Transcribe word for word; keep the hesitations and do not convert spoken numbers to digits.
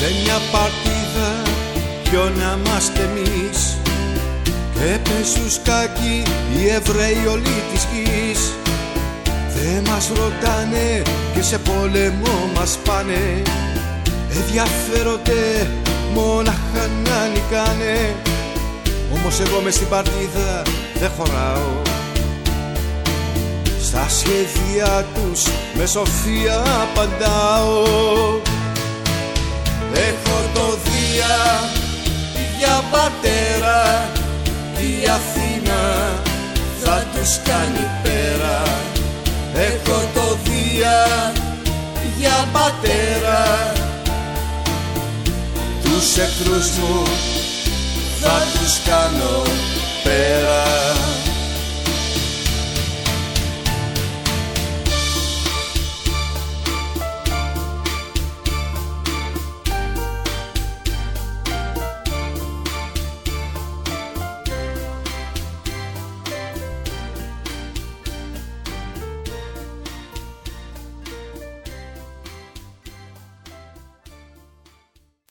σε μια παρτίδα ποιο να είμαστε εμείς, και παίζουν σκάκι οι Εβραίοι όλη της γης. Δε μας ρωτάνε και σε πόλεμο μας πάνε, ενδιαφέρονται μόναχα να νικάνε. Όμως εγώ μες στην παρτίδα δεν χωράω, στα σχέδια τους με σοφία απαντάω. Έχω το Δία για πατέρα, η Αθήνα θα τους κάνει πέρα. Έχω το Δία για πατέρα, τους εχθρούς μου θα τους κάνω πέρα.